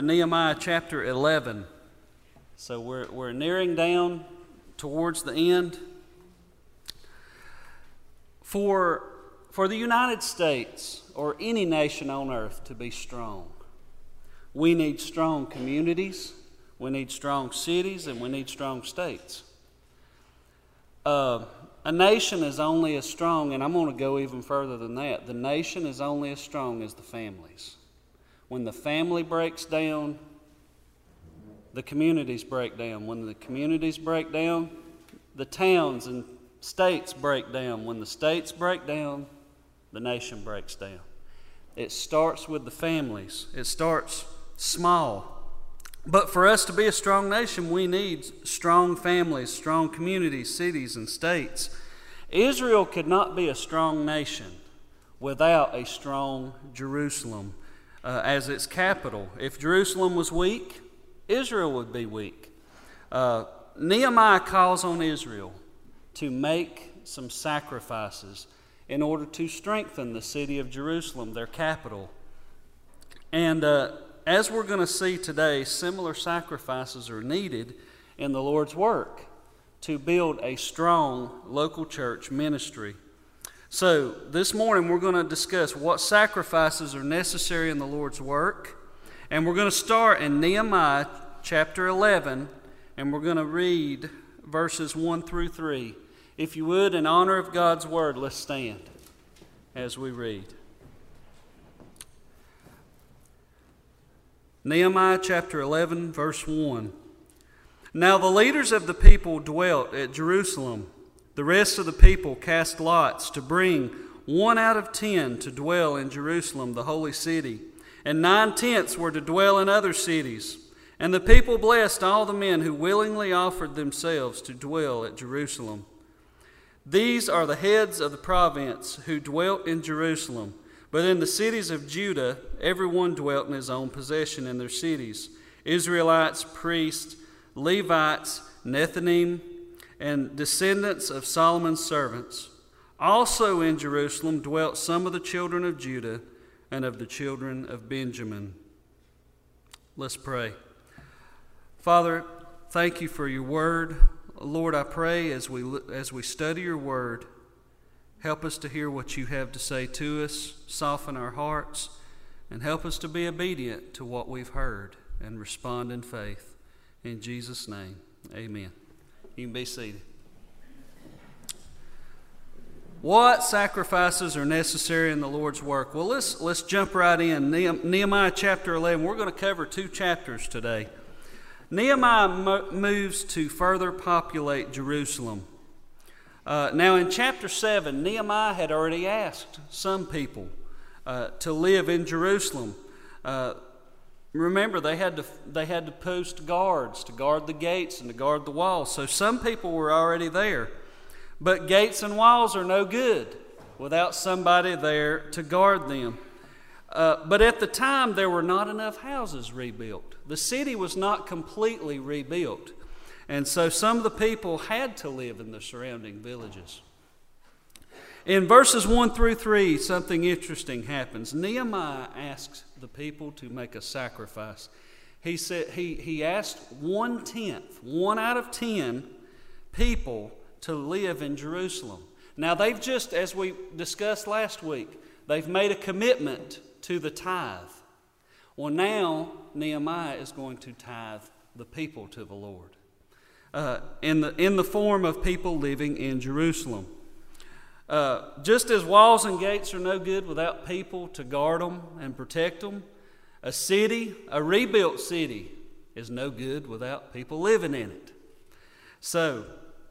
Nehemiah chapter 11. So we're nearing down towards the end. For the United States or any nation on earth to be strong, we need strong communities, we need strong cities, and we need strong states. A nation is only as strong, and I'm going to go even further than that. The nation is only as strong as the families. When the family breaks down, the communities break down. When the communities break down, the towns and states break down. When the states break down, the nation breaks down. It starts with the families. It starts small. But for us to be a strong nation, we need strong families, strong communities, cities, and states. Israel could not be a strong nation without a strong Jerusalem as its capital. If Jerusalem was weak, Israel would be weak. Nehemiah calls on Israel to make some sacrifices in order to strengthen the city of Jerusalem, their capital. And as we're going to see today, similar sacrifices are needed in the Lord's work to build a strong local church ministry. So this morning we're going to discuss what sacrifices are necessary in the Lord's work. And we're going to start in Nehemiah chapter 11, and we're going to read verses 1 through 3. If you would, in honor of God's word, let's stand as we read. Nehemiah chapter 11, verse 1. Now the leaders of the people dwelt at Jerusalem. The rest of the people cast lots to bring 1 out of 10 to dwell in Jerusalem, the holy city, and 9/10 were to dwell in other cities. And the people blessed all the men who willingly offered themselves to dwell at Jerusalem. These are the heads of the province who dwelt in Jerusalem. But in the cities of Judah, everyone dwelt in his own possession in their cities: Israelites, priests, Levites, Nethinim, and descendants of Solomon's servants. Also in Jerusalem dwelt some of the children of Judah and of the children of Benjamin. Let's pray. Father, thank you for your word. Lord, I pray as we study your word, help us to hear what you have to say to us, soften our hearts, and help us to be obedient to what we've heard and respond in faith. In Jesus' name, amen. You can be seated. What sacrifices are necessary in the Lord's work? Well, let's jump right in. Nehemiah chapter 11. We're going to cover 2 chapters today. Nehemiah moves to further populate Jerusalem. Now in chapter 7, Nehemiah had already asked some people to live in Jerusalem. Remember, they had to post guards to guard the gates and to guard the walls. So some people were already there. But gates and walls are no good without somebody there to guard them. But at the time, there were not enough houses rebuilt. The city was not completely rebuilt. And so some of the people had to live in the surrounding villages. In verses 1 through 3, something interesting happens. Nehemiah asks the people to make a sacrifice. He said he asked 1/10, 1 out of 10 people to live in Jerusalem. Now they've just, as we discussed last week, they've made a commitment to the tithe. Well, now Nehemiah is going to tithe the people to the Lord in the form of people living in Jerusalem. Just as walls and gates are no good without people to guard them and protect them, a rebuilt city, is no good without people living in it. So,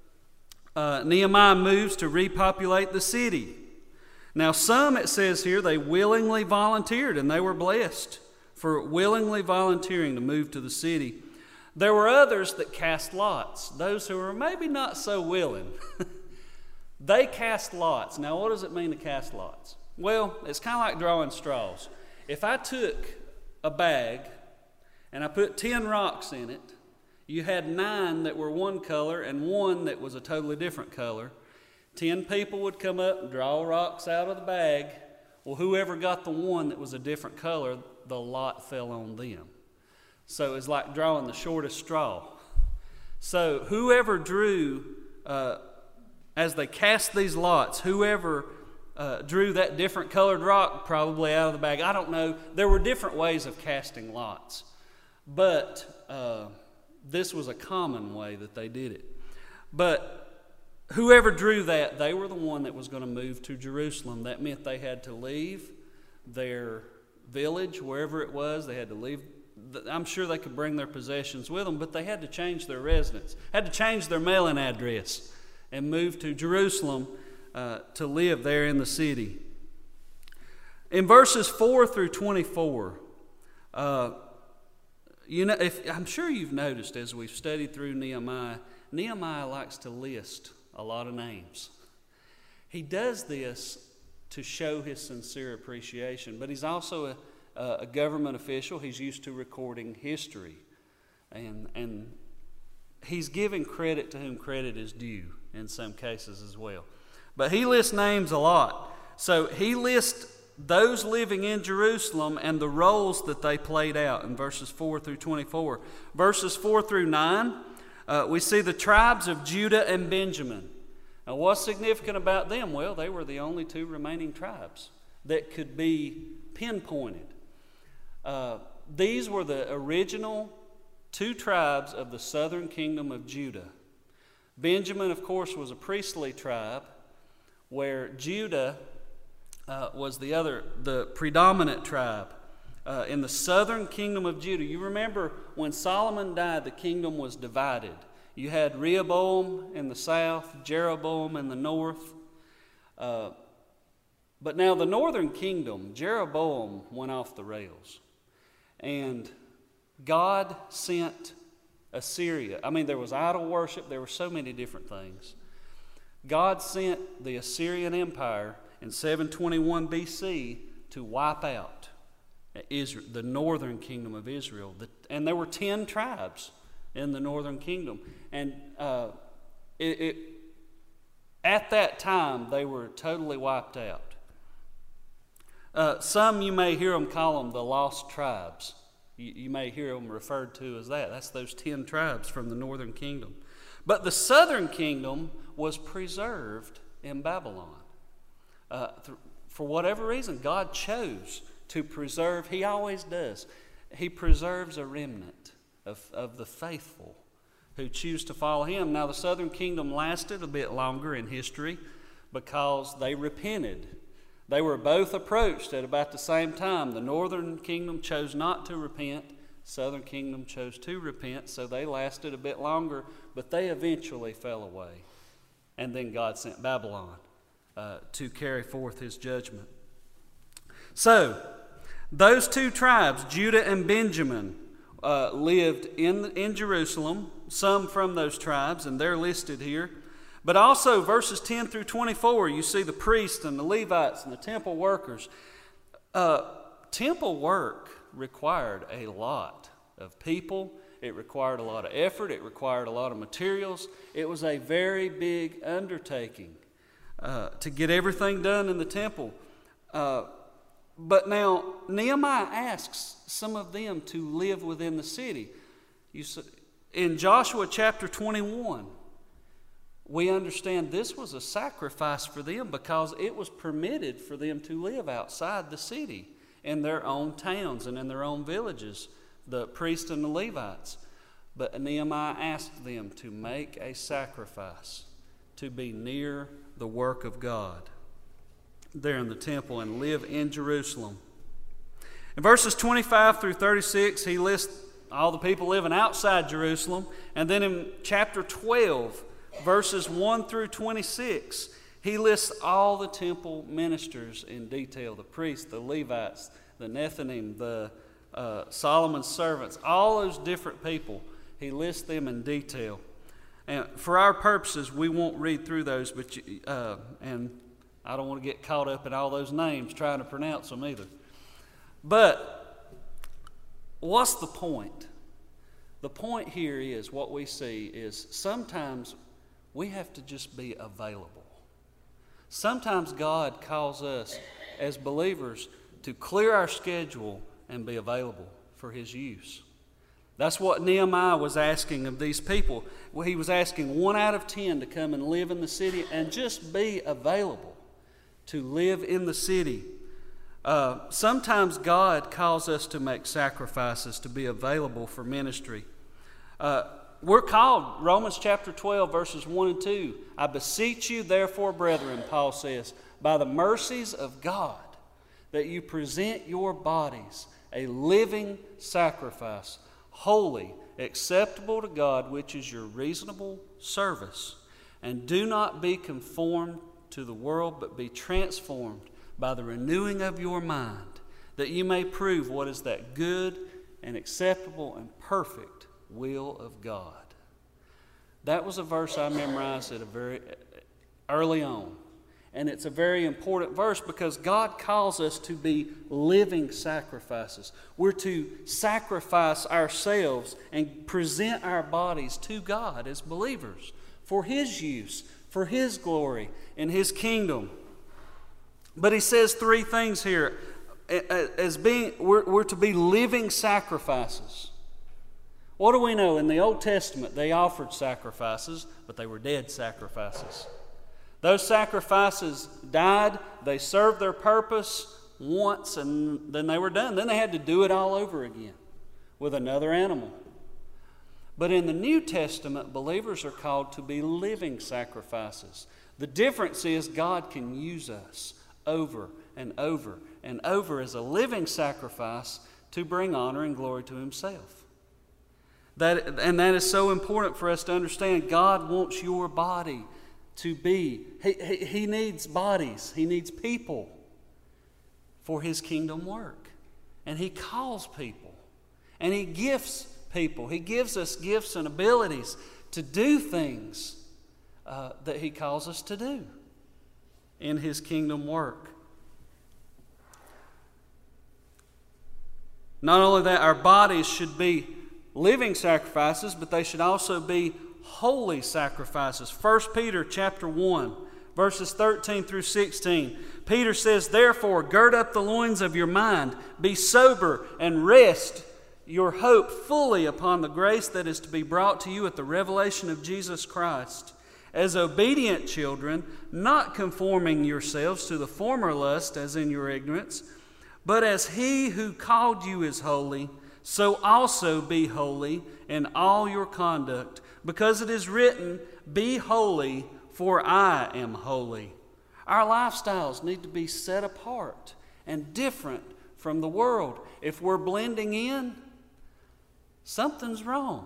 Nehemiah moves to repopulate the city. Now, some, it says here, they willingly volunteered, and they were blessed for willingly volunteering to move to the city. There were others that cast lots, those who were maybe not so willing. They cast lots. Now, what does it mean to cast lots? Well, it's kind of like drawing straws. If I took a bag and I put 10 rocks in it, you had 9 that were one color and 1 that was a totally different color. 10 people would come up and draw rocks out of the bag. Well, whoever got the one that was a different color, the lot fell on them. So it's like drawing the shortest straw. So whoever drew, as they cast these lots, whoever drew that different colored rock probably out of the bag. I don't know. There were different ways of casting lots. But this was a common way that they did it. But whoever drew that, they were the one that was going to move to Jerusalem. That meant they had to leave their village, wherever it was. They had to leave. I'm sure they could bring their possessions with them, but they had to change their residence, had to change their mailing address and move to Jerusalem to live there in the city. In verses 4 through 24, I'm sure you've noticed as we've studied through Nehemiah likes to list a lot of names. He does this to show his sincere appreciation, but he's also a government official. He's used to recording history, and he's giving credit to whom credit is due in some cases as well. But he lists names a lot. So he lists those living in Jerusalem and the roles that they played out in verses 4 through 24. Verses 4 through 9, we see the tribes of Judah and Benjamin. Now, what's significant about them? Well, they were the only two remaining tribes that could be pinpointed. These were the original two tribes of the southern kingdom of Judah. Benjamin, of course, was a priestly tribe, where Judah was the predominant tribe in the southern kingdom of Judah. You remember when Solomon died, the kingdom was divided. You had Rehoboam in the south, Jeroboam in the north. But now the northern kingdom, Jeroboam went off the rails. And God sent Assyria. There was idol worship. There were so many different things. God sent the Assyrian Empire in 721 BC to wipe out Israel, the northern kingdom of Israel. And there were 10 tribes in the northern kingdom. And at that time, they were totally wiped out. Some you may hear them call them the lost tribes. You may hear them referred to as that. That's those 10 tribes from the northern kingdom. But the southern kingdom was preserved in Babylon. For whatever reason, God chose to preserve. He always does. He preserves a remnant of the faithful who choose to follow Him. Now, the southern kingdom lasted a bit longer in history because they repented. They were both approached at about the same time. The northern kingdom chose not to repent. Southern kingdom chose to repent, so they lasted a bit longer, but they eventually fell away. And then God sent Babylon to carry forth His judgment. So, those two tribes, Judah and Benjamin, lived in Jerusalem, some from those tribes, and they're listed here. But also, verses 10 through 24, you see the priests and the Levites and the temple workers. Temple work required a lot of people. It required a lot of effort. It required a lot of materials. It was a very big undertaking to get everything done in the temple. But now, Nehemiah asks some of them to live within the city. In Joshua chapter 21, we understand this was a sacrifice for them because it was permitted for them to live outside the city in their own towns and in their own villages, the priests and the Levites. But Nehemiah asked them to make a sacrifice to be near the work of God there in the temple and live in Jerusalem. In verses 25 through 36, he lists all the people living outside Jerusalem. And then in chapter 12, verses 1 through 26, he lists all the temple ministers in detail, the priests, the Levites, the Nethinim, the Solomon's servants, all those different people. He lists them in detail. And for our purposes, we won't read through those, but and I don't want to get caught up in all those names trying to pronounce them either. But what's the point? The point here is what we see is sometimes we have to just be available. Sometimes God calls us as believers to clear our schedule and be available for His use. That's what Nehemiah was asking of these people. Well, he was asking 1 out of 10 to come and live in the city and just be available to live in the city. Sometimes God calls us to make sacrifices to be available for ministry. We're called, Romans chapter 12, verses 1 and 2. I beseech you, therefore, brethren, Paul says, by the mercies of God, that you present your bodies a living sacrifice, holy, acceptable to God, which is your reasonable service. And do not be conformed to the world, but be transformed by the renewing of your mind, that you may prove what is that good and acceptable and perfect will of God. That was a verse I memorized at a very early on. And it's a very important verse because God calls us to be living sacrifices. We're to sacrifice ourselves and present our bodies to God as believers for His use, for His glory, and His kingdom. But he says 3 things here. As being, we're to be living sacrifices. What do we know? In the Old Testament, they offered sacrifices, but they were dead sacrifices. Those sacrifices died, they served their purpose once, and then they were done. Then they had to do it all over again with another animal. But in the New Testament, believers are called to be living sacrifices. The difference is God can use us over and over and over as a living sacrifice to bring honor and glory to Himself. That is so important for us to understand. God wants your body to be, He needs bodies, He needs people for His kingdom work. And He calls people, and He gifts people. He gives us gifts and abilities to do things that He calls us to do in His kingdom work. Not only that, our bodies should be living sacrifices, but they should also be holy sacrifices. 1 Peter chapter 1, verses 13 through 16. Peter says, therefore, gird up the loins of your mind, be sober, and rest your hope fully upon the grace that is to be brought to you at the revelation of Jesus Christ. As obedient children, not conforming yourselves to the former lust as in your ignorance, but as He who called you is holy, so also be holy in all your conduct, because it is written, be holy, for I am holy. Our lifestyles need to be set apart and different from the world. If we're blending in, something's wrong.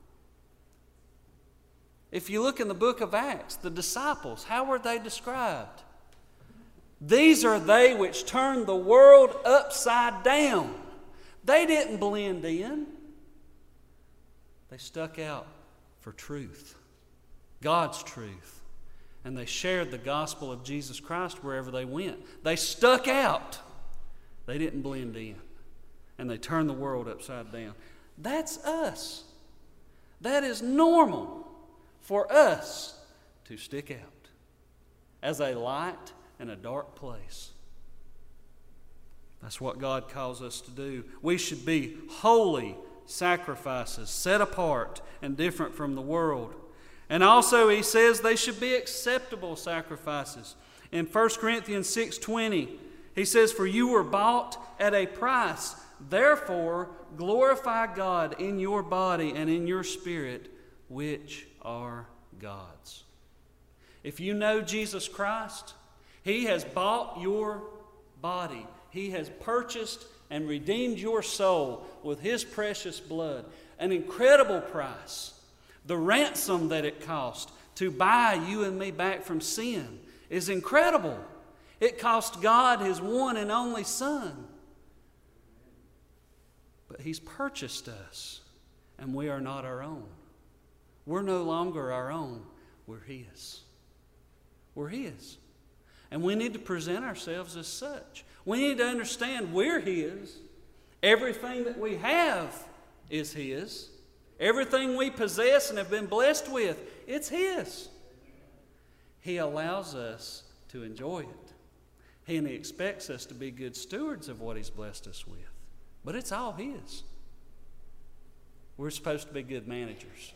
If you look in the book of Acts, the disciples, how were they described? These are they which turned the world upside down. They didn't blend in. They stuck out for truth, God's truth. And they shared the gospel of Jesus Christ wherever they went. They stuck out. They didn't blend in. And they turned the world upside down. That's us. That is normal for us to stick out as a light in a dark place. That's what God calls us to do. We should be holy sacrifices, set apart and different from the world. And also he says they should be acceptable sacrifices. In 1 Corinthians 6:20, he says, for you were bought at a price. Therefore, glorify God in your body and in your spirit, which are God's. If you know Jesus Christ, He has bought your body. He has purchased and redeemed your soul with His precious blood. An incredible price. The ransom that it cost to buy you and me back from sin is incredible. It cost God His one and only Son. But He's purchased us, and we are not our own. We're no longer our own. We're His. We're His. And we need to present ourselves as such. We need to understand we're His. Everything that we have is His. Everything we possess and have been blessed with, it's His. He allows us to enjoy it. And He expects us to be good stewards of what He's blessed us with. But it's all His. We're supposed to be good managers.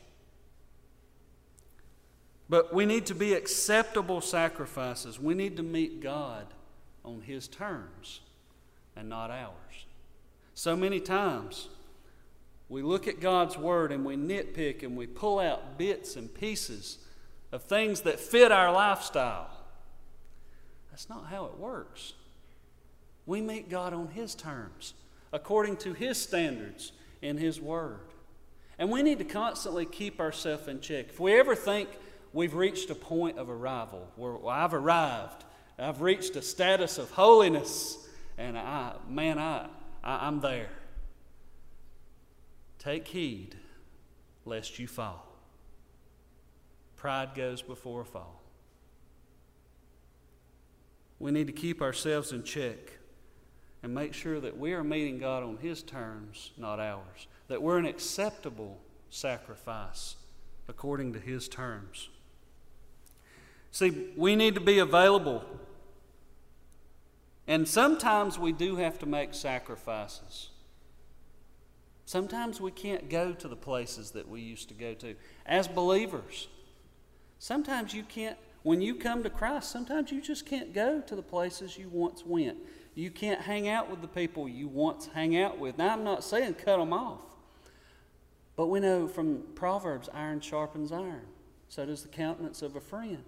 But we need to be acceptable sacrifices. We need to meet God on His terms and not ours. So many times we look at God's Word and we nitpick and we pull out bits and pieces of things that fit our lifestyle. That's not how it works. We meet God on His terms, according to His standards in His Word. And we need to constantly keep ourselves in check. If we ever think we've reached a point of arrival, where I've arrived, I've reached a status of holiness, and I'm there. Take heed lest you fall. Pride goes before a fall. We need to keep ourselves in check and make sure that we are meeting God on His terms, not ours. That we're an acceptable sacrifice according to His terms. See, we need to be available. And sometimes we do have to make sacrifices. Sometimes we can't go to the places that we used to go to. As believers, sometimes you can't, when you come to Christ, sometimes you just can't go to the places you once went. You can't hang out with the people you once hang out with. Now, I'm not saying cut them off. But we know from Proverbs, iron sharpens iron. So does the countenance of a friend.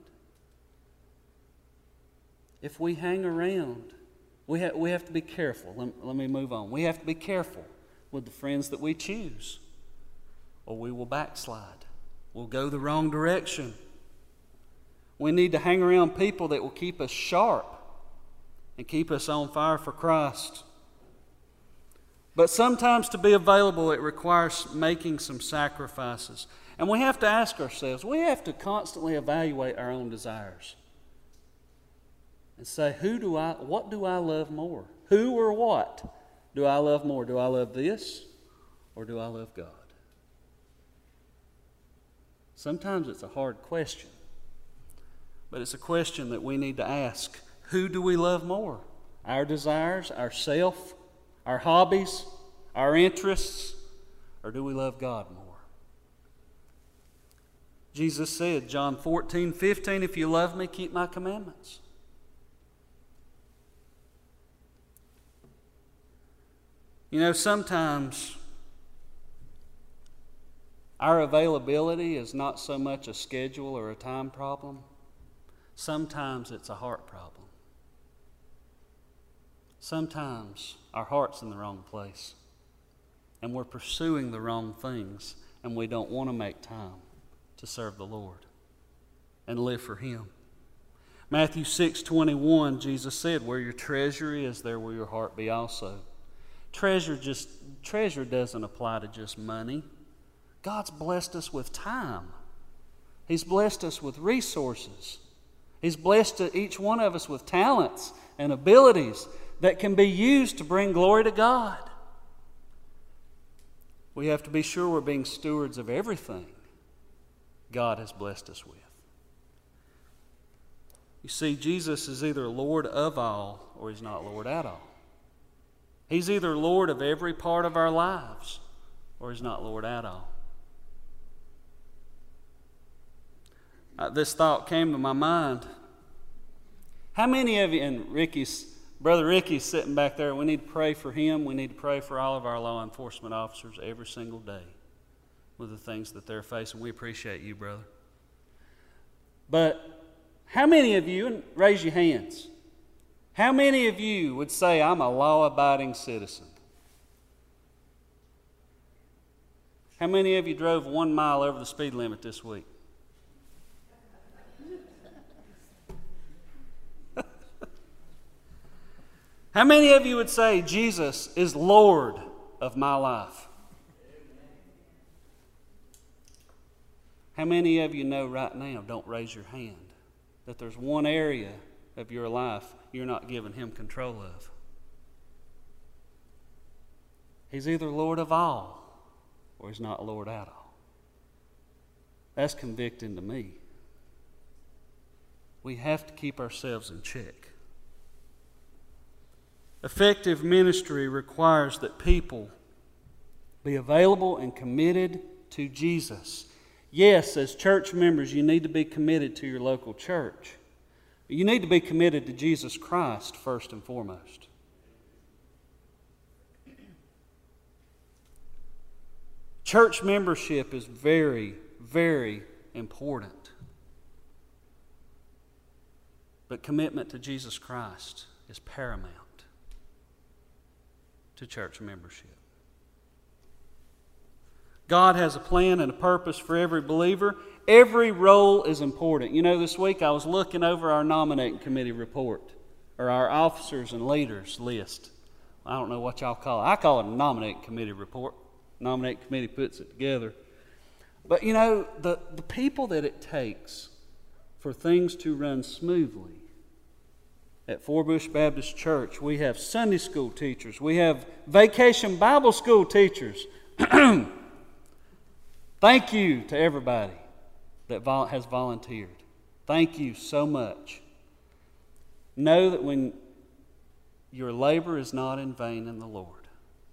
If we hang around, we have to be careful. Let me move on. We have to be careful with the friends that we choose, or we will backslide. We'll go the wrong direction. We need to hang around people that will keep us sharp and keep us on fire for Christ. But sometimes to be available, it requires making some sacrifices. And we have to ask ourselves, we have to constantly evaluate our own desires. And say, what do I love more? Who or what do I love more? Do I love this or do I love God? Sometimes it's a hard question, but it's a question that we need to ask. Who do we love more? Our desires, ourself, our hobbies, our interests, or do we love God more? Jesus said, John 14:15, if you love me, keep my commandments. You know, sometimes our availability is not so much a schedule or a time problem. Sometimes it's a heart problem. Sometimes our heart's in the wrong place and we're pursuing the wrong things and we don't want to make time to serve the Lord and live for Him. Matthew 6:21, Jesus said, where your treasure is, there will your heart be also. Treasure doesn't apply to just money. God's blessed us with time. He's blessed us with resources. He's blessed each one of us with talents and abilities that can be used to bring glory to God. We have to be sure we're being stewards of everything God has blessed us with. You see, Jesus is either Lord of all or He's not Lord at all. He's either Lord of every part of our lives or He's not Lord at all. This thought came to my mind. How many of you, and Brother Ricky's sitting back there, we need to pray for him. We need to pray for all of our law enforcement officers every single day with the things that they're facing. We appreciate you, brother. But how many of you, and raise your hands, how many of you would say, I'm a law-abiding citizen? How many of you drove 1 mile over the speed limit this week? How many of you would say, Jesus is Lord of my life? How many of you know right now, don't raise your hand, that there's one area of your life you're not giving Him control of? He's either Lord of all or He's not Lord at all. That's convicting to me. We have to keep ourselves in check. Effective ministry requires that people Be available and committed to Jesus. Yes, as church members, you need to be committed to your local church. You need to be committed to Jesus Christ first and foremost. Church membership is very, very important. But commitment to Jesus Christ is paramount to church membership. God has a plan and a purpose for every believer. Every role is important. You know, this week I was looking over our nominating committee report, or our officers and leaders list. I don't know what y'all call it. I call it a nominating committee report. Nominating committee puts it together. But you know, the people that it takes for things to run smoothly. At Forbush Baptist Church, we have Sunday school teachers. We have vacation Bible school teachers. Thank you to everybody that has volunteered. Thank you so much. Know that when your labor is not in vain in the Lord,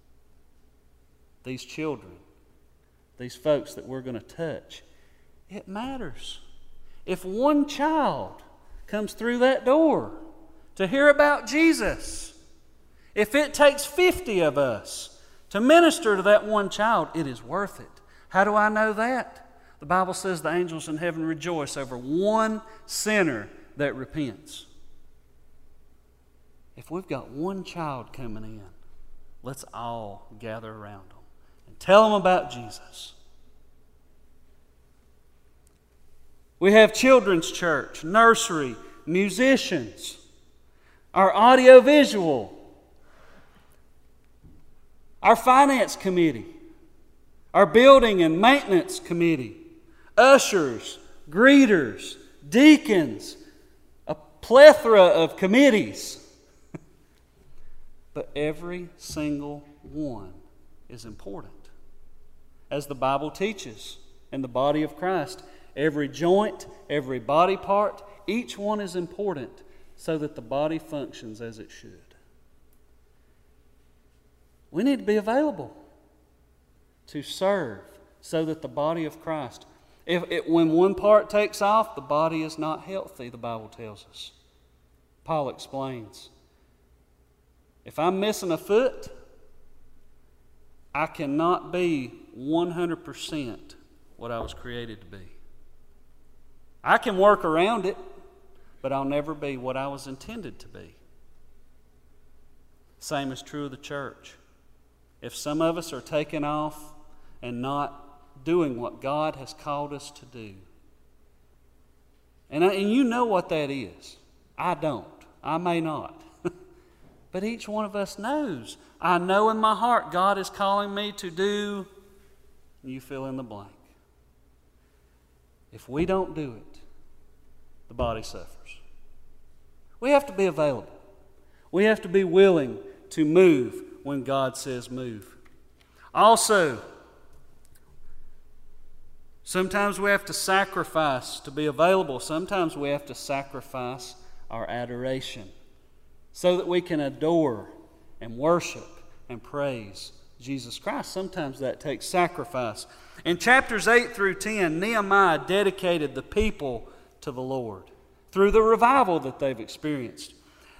these children, these folks that we're going to touch, it matters. If one child comes through that door to hear about Jesus, if it takes 50 of us to minister to that one child, it is worth it. How do I know that? The Bible says the angels in heaven rejoice over one sinner that repents. If we've got one child coming in, let's all gather around them and tell them about Jesus. We have children's church, nursery, musicians, our audio-visual, our finance committee, our building and maintenance committee, ushers, greeters, deacons, a plethora of committees. But every single one is important. As the Bible teaches in the body of Christ, every joint, every body part, each one is important so that the body functions as it should. We need to be available to serve so that the body of Christ, when one part takes off, the body is not healthy, the Bible tells us. Paul explains, if I'm missing a foot, I cannot be 100% what I was created to be. I can work around it, but I'll never be what I was intended to be. Same is true of the church. If some of us are taking off and not doing what God has called us to do, and you know what that is. I don't. I may not. But each one of us knows. I know in my heart God is calling me to do, you fill in the blank. If we don't do it, the body suffers. We have to be available. We have to be willing to move when God says move. Also, sometimes we have to sacrifice to be available. Sometimes we have to sacrifice our adoration so that we can adore and worship and praise Jesus Christ. Sometimes that takes sacrifice. In chapters 8 through 10, Nehemiah dedicated the people to the Lord through the revival that they've experienced.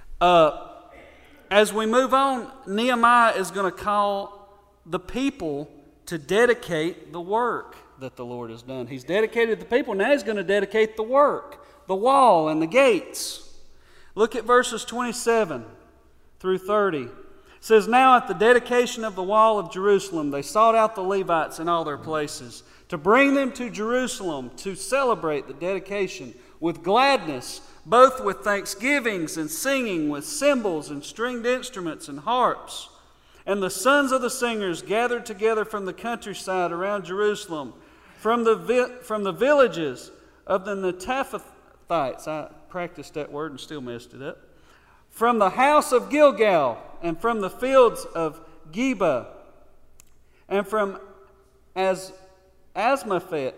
As we move on, Nehemiah is going to call the people to dedicate the work that the Lord has done. He's dedicated the people, now he's going to dedicate the work, the wall and the gates. Look at verses 27 through 30. It says, now at the dedication of the wall of Jerusalem, they sought out the Levites in all their places to bring them to Jerusalem to celebrate the dedication with gladness, both with thanksgivings and singing, with cymbals and stringed instruments and harps. And the sons of the singers gathered together from the countryside around Jerusalem, from the villages of the Netophathites. I practiced that word and still messed it up. From the house of Gilgal, and from the fields of Geba, and from Asmaveth.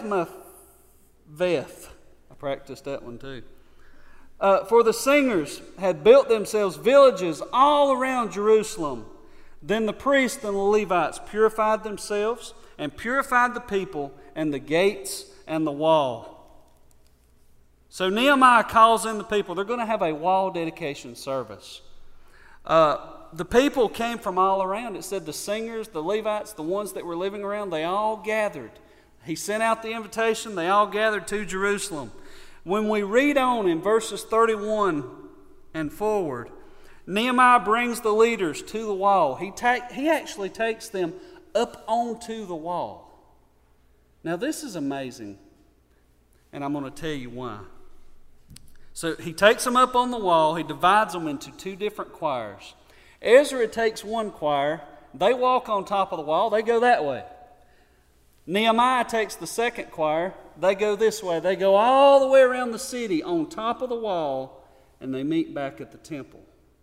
I practiced that one too. For the singers had built themselves villages all around Jerusalem. Then the priests and the Levites purified themselves and purified the people and the gates and the wall. So Nehemiah calls in the people. They're going to have a wall dedication service. The people came from all around. It said the singers, the Levites, the ones that were living around, they all gathered. He sent out the invitation. They all gathered to Jerusalem. When we read on in verses 31 and forward, Nehemiah brings the leaders to the wall. He actually takes them up onto the wall. Now this is amazing, and I'm going to tell you why. So he takes them up on the wall. He divides them into two different choirs. Ezra takes one choir. They walk on top of the wall. They go that way. Nehemiah takes the second choir. They go this way. They go all the way around the city on top of the wall, and they meet back at the temple.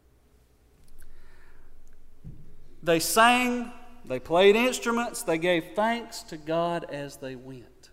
They sang, they played instruments, they gave thanks to God as they went.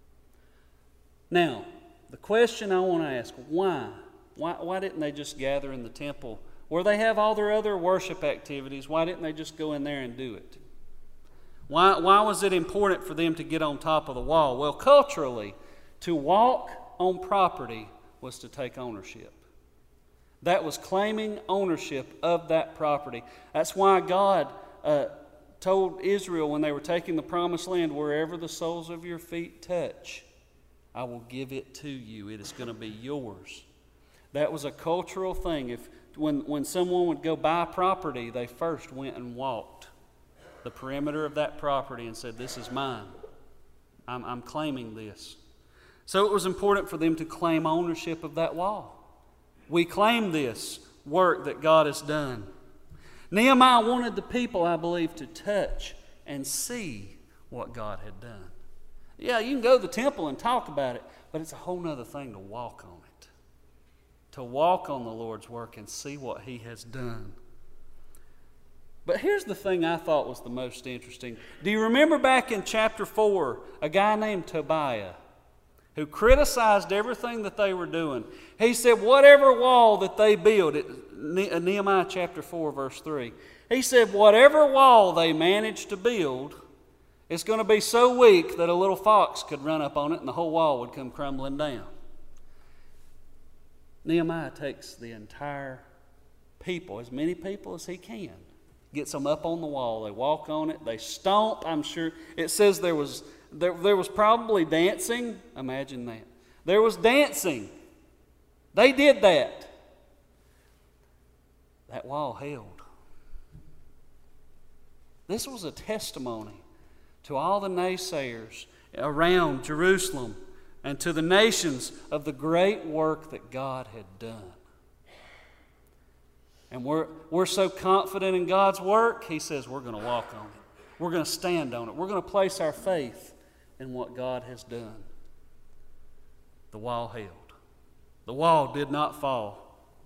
Now, the question I want to ask, why? Why didn't they just gather in the temple? Where they have all their other worship activities, why didn't they just go in there and do it? Why was it important for them to get on top of the wall? Well, culturally, to walk on property was to take ownership. That was claiming ownership of that property. That's why God told Israel when they were taking the promised land, wherever the soles of your feet touch, I will give it to you. It is going to be yours. That was a cultural thing. When someone would go buy property, they first went and walked the perimeter of that property and said, this is mine. I'm claiming this. So it was important for them to claim ownership of that wall. We claim this work that God has done. Nehemiah wanted the people, I believe, to touch and see what God had done. Yeah, you can go to the temple and talk about it, but it's a whole other thing to walk on it. To walk on the Lord's work and see what He has done. But here's the thing I thought was the most interesting. Do you remember back in chapter 4, a guy named Tobiah, who criticized everything that they were doing? He said, whatever wall that they build, Nehemiah chapter 4, verse 3, he said, whatever wall they managed to build, it's going to be so weak that a little fox could run up on it and the whole wall would come crumbling down. Nehemiah takes the entire people, as many people as he can, gets them up on the wall. They walk on it. They stomp. I'm sure it says there was probably dancing. Imagine that. There was dancing. They did that. That wall held. This was a testimony to all the naysayers around Jerusalem and to the nations of the great work that God had done. And we're so confident in God's work, He says we're going to walk on it. We're going to stand on it. We're going to place our faith in what God has done. The wall held. The wall did not fall.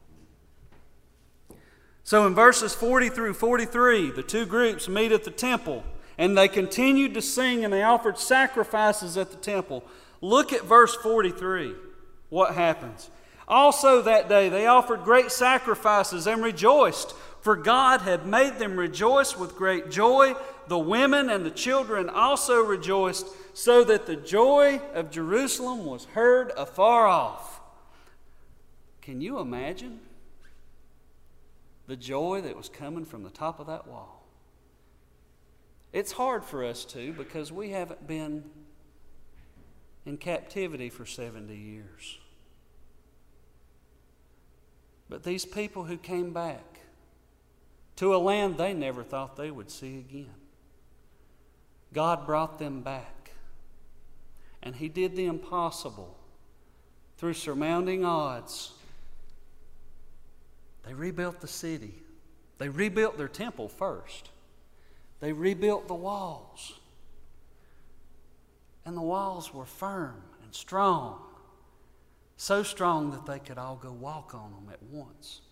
So in verses 40 through 43, the two groups meet at the temple, and they continued to sing, and they offered sacrifices at the temple. Look at verse 43. What happens? Also that day they offered great sacrifices and rejoiced, for God had made them rejoice with great joy. The women and the children also rejoiced, so that the joy of Jerusalem was heard afar off. Can you imagine the joy that was coming from the top of that wall? It's hard for us to, because we haven't been in captivity for 70 years. But these people who came back to a land they never thought they would see again, God brought them back. And He did the impossible through surmounting odds. They rebuilt the city. They rebuilt their temple first. They rebuilt the walls. And the walls were firm and strong. So strong that they could all go walk on them at once.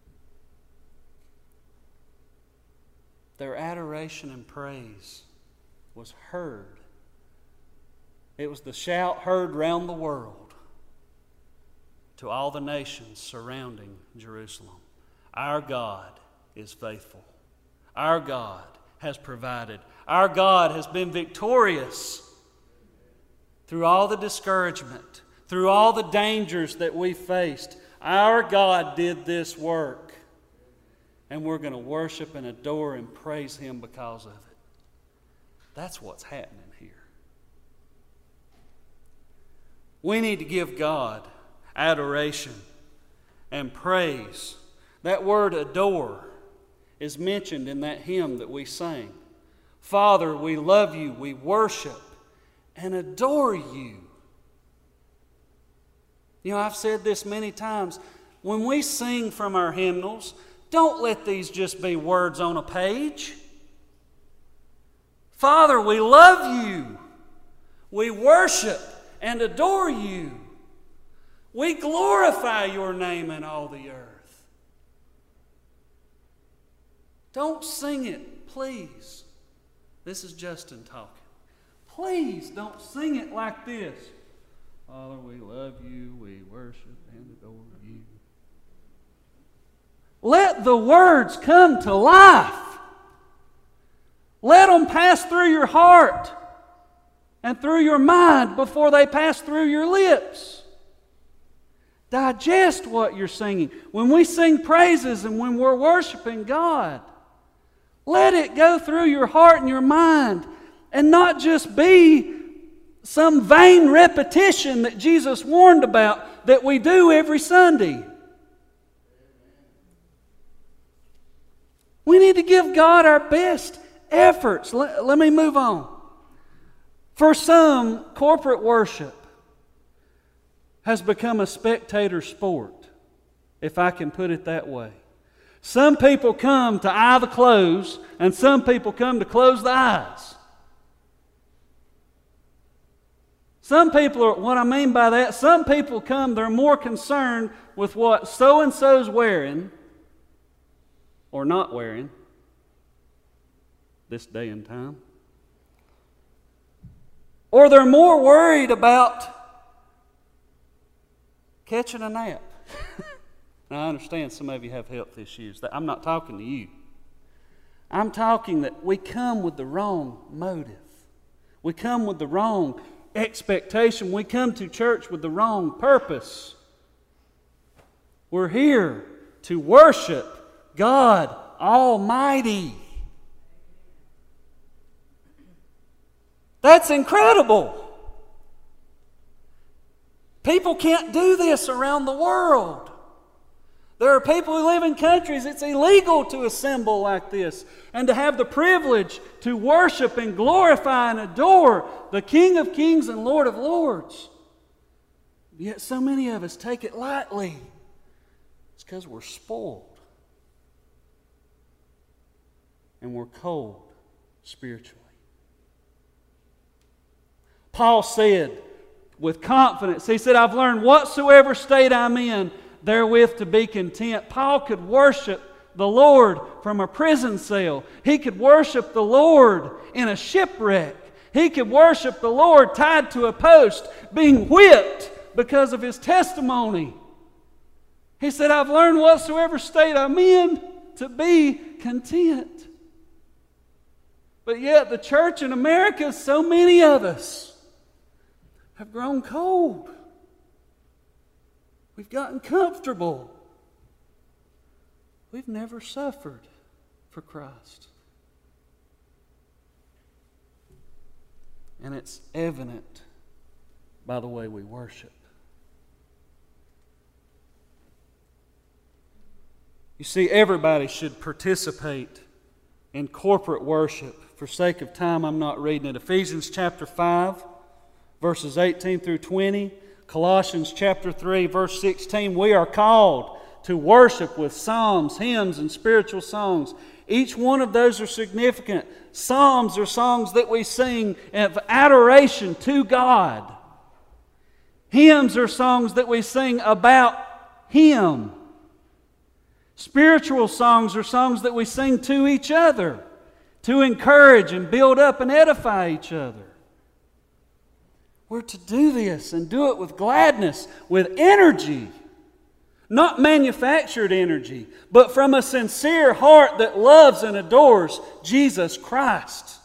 Their adoration and praise was heard. It was the shout heard round the world to all the nations surrounding Jerusalem. Our God is faithful. our God has provided. Our God has been victorious through all the discouragement, through all the dangers that we faced. Our God did this work. And we're going to worship and adore and praise Him because of it. That's what's happening here. We need to give God adoration and praise. That word adore is mentioned in that hymn that we sang. Father, we love you, we worship and adore you. You know, I've said this many times. When we sing from our hymnals, don't let these just be words on a page. Father, we love you. We worship and adore you. We glorify your name in all the earth. Don't sing it, please. This is Justin talking. Please don't sing it like this. Father, we love you, we worship and adore you. Let the words come to life. Let them pass through your heart and through your mind before they pass through your lips. Digest what you're singing. When we sing praises and when we're worshiping God, let it go through your heart and your mind and not just be some vain repetition that Jesus warned about that we do every Sunday. We need to give God our best efforts. Let me move on. For some, corporate worship has become a spectator sport, if I can put it that way. Some people come to eye the close, and some people come to close the eyes. Some people what I mean by that, some people come, they're more concerned with what so-and-so's wearing or not wearing this day and time. Or they're more worried about catching a nap. Now, I understand some of you have health issues. I'm not talking to you. I'm talking that we come with the wrong motive. We come with the wrong expectation. We come to church with the wrong purpose. We're here to worship God Almighty. That's incredible. People can't do this around the world. There are people who live in countries it's illegal to assemble like this and to have the privilege to worship and glorify and adore the King of Kings and Lord of Lords. Yet so many of us take it lightly. It's because we're spoiled and we're cold spiritually. Paul said with confidence, he said, I've learned whatsoever state I'm in, therewith to be content. Paul could worship the Lord from a prison cell. He could worship the Lord in a shipwreck. He could worship the Lord tied to a post, being whipped because of his testimony. He said, I've learned whatsoever state I'm in to be content. But yet the church in America, so many of us have grown cold. We've gotten comfortable. We've never suffered for Christ. And it's evident by the way we worship. You see, everybody should participate in corporate worship. For sake of time, I'm not reading it. Ephesians chapter 5, verses 18 through 20. Colossians chapter 3, verse 16. We are called to worship with psalms, hymns, and spiritual songs. Each one of those are significant. Psalms are songs that we sing of adoration to God. Hymns are songs that we sing about Him. Spiritual songs are songs that we sing to each other to encourage and build up and edify each other. We're to do this and do it with gladness, with energy. Not manufactured energy, but from a sincere heart that loves and adores Jesus Christ.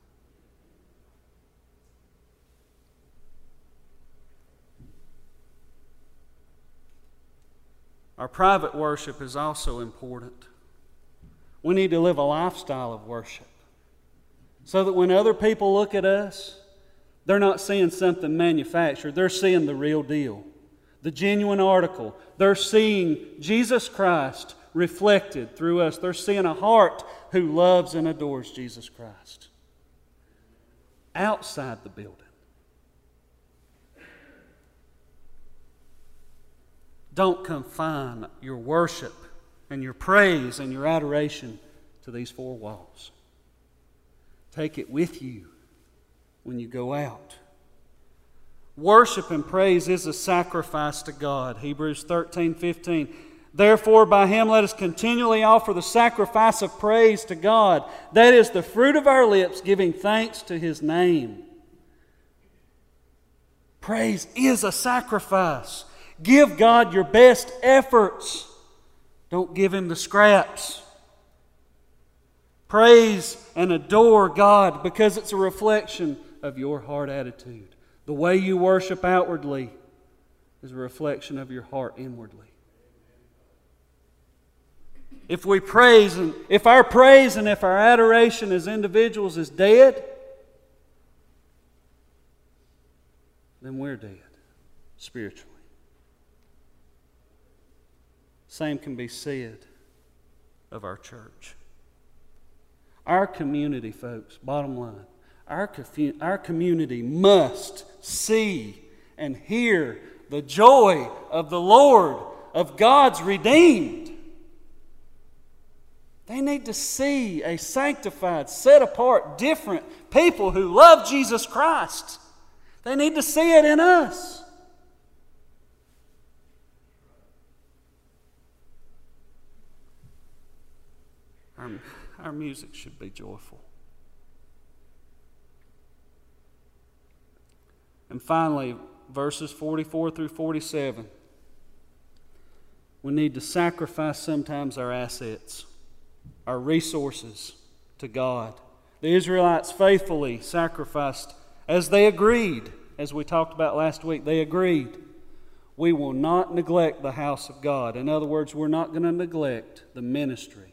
Our private worship is also important. We need to live a lifestyle of worship so that when other people look at us, they're not seeing something manufactured. They're seeing the real deal, the genuine article. They're seeing Jesus Christ reflected through us. They're seeing a heart who loves and adores Jesus Christ outside the building. Don't confine your worship and your praise and your adoration to these four walls. Take it with you when you go out. Worship and praise is a sacrifice to God. Hebrews 13:15. Therefore, by Him let us continually offer the sacrifice of praise to God. That is the fruit of our lips, giving thanks to His name. Praise is a sacrifice. Give God your best efforts. Don't give Him the scraps. Praise and adore God because it's a reflection of your heart attitude. The way you worship outwardly is a reflection of your heart inwardly. If we praise and if our praise and if our adoration as individuals is dead, then we're dead spiritually. Same can be said of our church. Our community, folks, bottom line, our community must see and hear the joy of the Lord, of God's redeemed. They need to see a sanctified, set apart, different people who love Jesus Christ. They need to see it in us. Our music should be joyful. And finally, verses 44 through 47. We need to sacrifice sometimes our assets, our resources to God. The Israelites faithfully sacrificed as they agreed, as we talked about last week. They agreed. We will not neglect the house of God. In other words, we're not going to neglect the ministry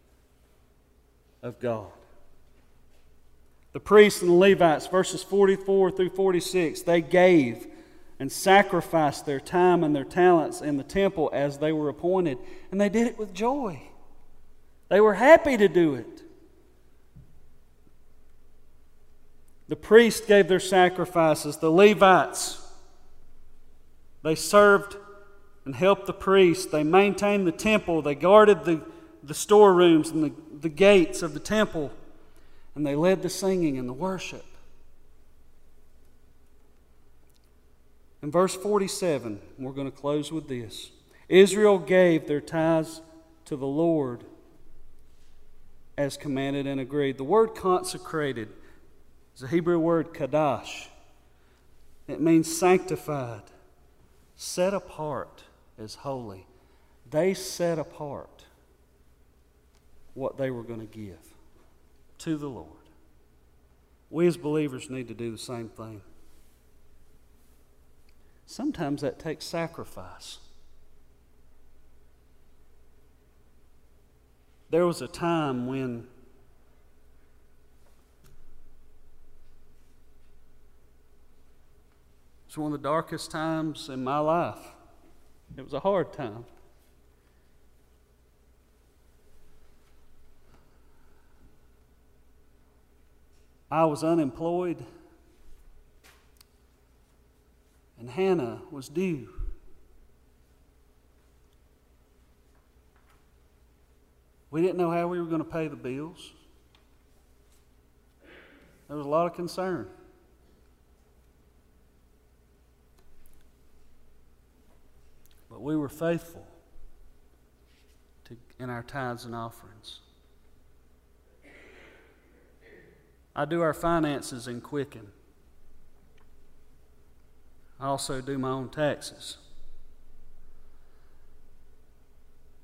of God. The priests and the Levites, verses 44 through 46, they gave and sacrificed their time and their talents in the temple as they were appointed. And they did it with joy. They were happy to do it. The priests gave their sacrifices. The Levites, they served and helped the priests. They maintained the temple. They guarded the storerooms and the gates of the temple. And they led the singing and the worship. In verse 47, we're going to close with this. Israel gave their tithes to the Lord as commanded and agreed. The word consecrated is a Hebrew word kadash. It means sanctified, set apart as holy. They set apart what they were going to give to the Lord. We as believers need to do the same thing. Sometimes that takes sacrifice. There was a time when it's one of the darkest times in my life. It was a hard time. I was unemployed, and Hannah was due. We didn't know how we were going to pay the bills. There was a lot of concern. But we were faithful in our tithes and offerings. I do our finances in Quicken. I also do my own taxes.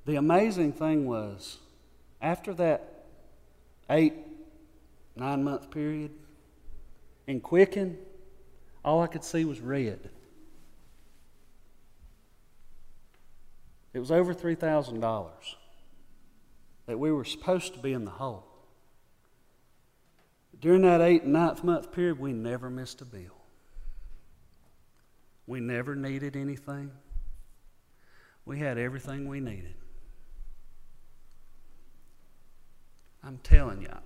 The amazing thing was, after that 8-9 month period, in Quicken, all I could see was red. It was over $3,000 that we were supposed to be in the hole. During that 8th and 9th month period, we never missed a bill. We never needed anything. We had everything we needed. I'm telling you,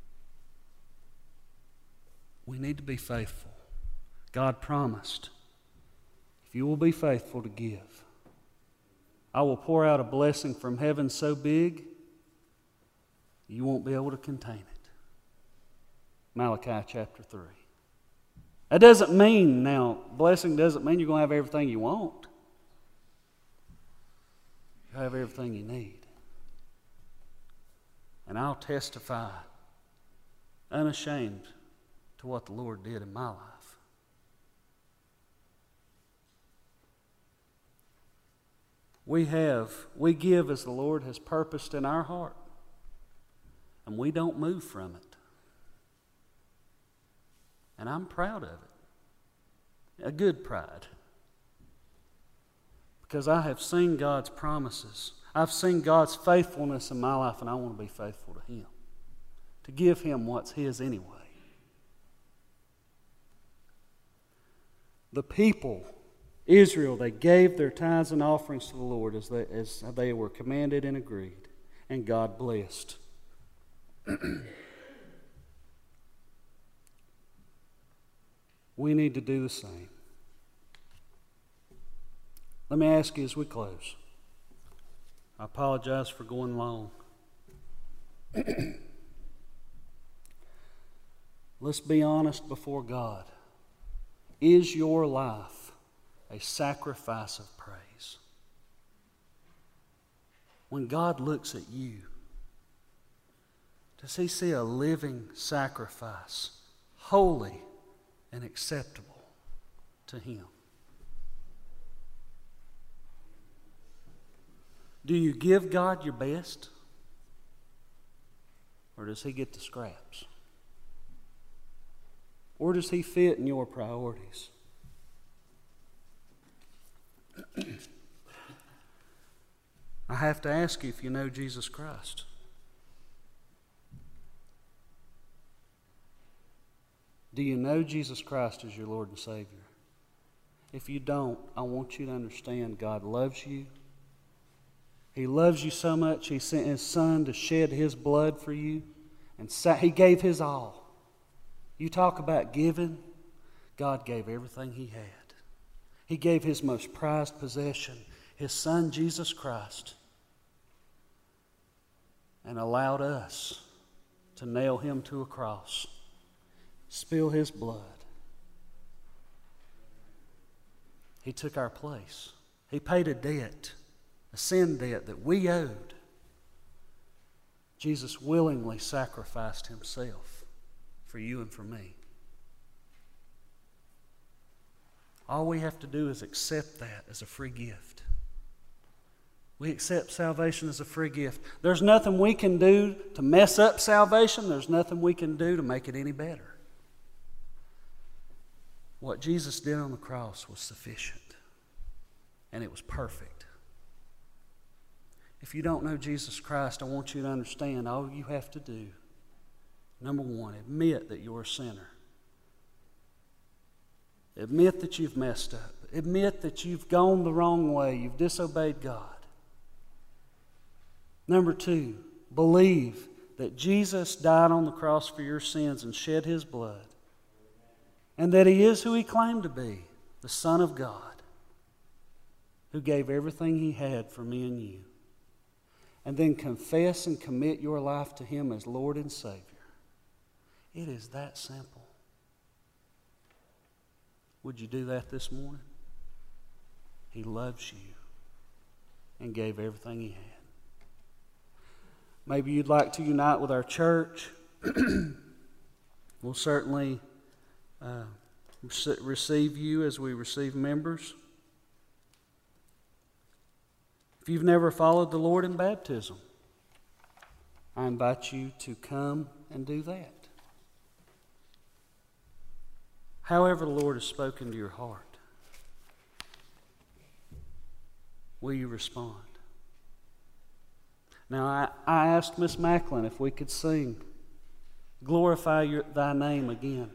we need to be faithful. God promised, if you will be faithful to give, I will pour out a blessing from heaven so big, you won't be able to contain it. Malachi chapter 3. That doesn't mean, now, blessing doesn't mean you're going to have everything you want. You have everything you need. And I'll testify unashamed to what the Lord did in my life. We give as the Lord has purposed in our heart, and we don't move from it. And I'm proud of it. A good pride. Because I have seen God's promises. I've seen God's faithfulness in my life, and I want to be faithful to Him. To give Him what's His anyway. The people, Israel, they gave their tithes and offerings to the Lord as they were commanded and agreed. And God blessed. We need to do the same. Let me ask you as we close. I apologize for going long. Let's be honest before God. Is your life a sacrifice of praise? When God looks at you, does He see a living sacrifice, holy and acceptable to Him? Do you give God your best? Or does He get the scraps? Or does He fit in your priorities? I have to ask you if you know Jesus Christ. Do you know Jesus Christ as your Lord and Savior? If you don't, I want you to understand God loves you. He loves you so much, He sent His Son to shed His blood for you. And He gave His all. You talk about giving, God gave everything He had. He gave His most prized possession, His Son Jesus Christ, and allowed us to nail Him to a cross, spill His blood. He took our place. He paid a debt, a sin debt that we owed. Jesus willingly sacrificed Himself for you and for me. All we have to do is accept that as a free gift. We accept salvation as a free gift. There's nothing we can do to mess up salvation. There's nothing we can do to make it any better. What Jesus did on the cross was sufficient. And it was perfect. If you don't know Jesus Christ, I want you to understand all you have to do, number one, admit that you're a sinner. Admit that you've messed up. Admit that you've gone the wrong way. You've disobeyed God. Number two, believe that Jesus died on the cross for your sins and shed His blood. And that He is who He claimed to be, the Son of God, who gave everything He had for me and you. And then confess and commit your life to Him as Lord and Savior. It is that simple. Would you do that this morning? He loves you and gave everything He had. Maybe you'd like to unite with our church. We'll certainly receive you as we receive members. If you've never followed the Lord in baptism, I invite you to come and do that. However the Lord has spoken to your heart, will you respond? Now, I asked Miss Macklin if we could sing, Glorify Thy Name again.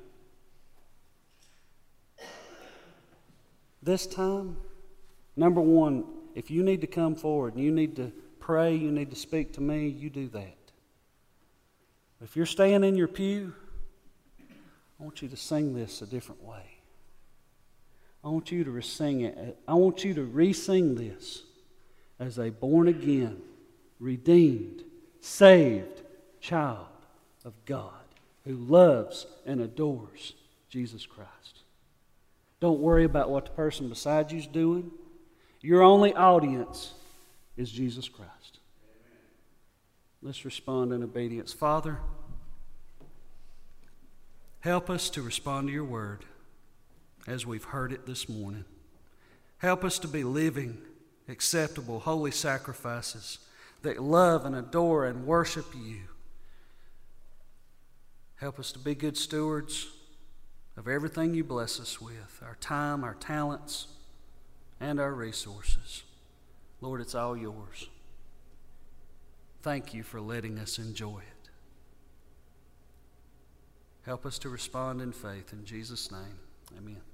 This time, number one, if you need to come forward and you need to pray, you need to speak to me, you do that. If you're staying in your pew, I want you to sing this a different way. I want you to re-sing it. I want you to re-sing this as a born-again, redeemed, saved child of God who loves and adores Jesus Christ. Don't worry about what the person beside you is doing. Your only audience is Jesus Christ. Let's respond in obedience. Father, help us to respond to your word as we've heard it this morning. Help us to be living, acceptable, holy sacrifices that love and adore and worship you. Help us to be good stewards of everything you bless us with, our time, our talents, and our resources. Lord, it's all yours. Thank you for letting us enjoy it. Help us to respond in faith. In Jesus' name, amen.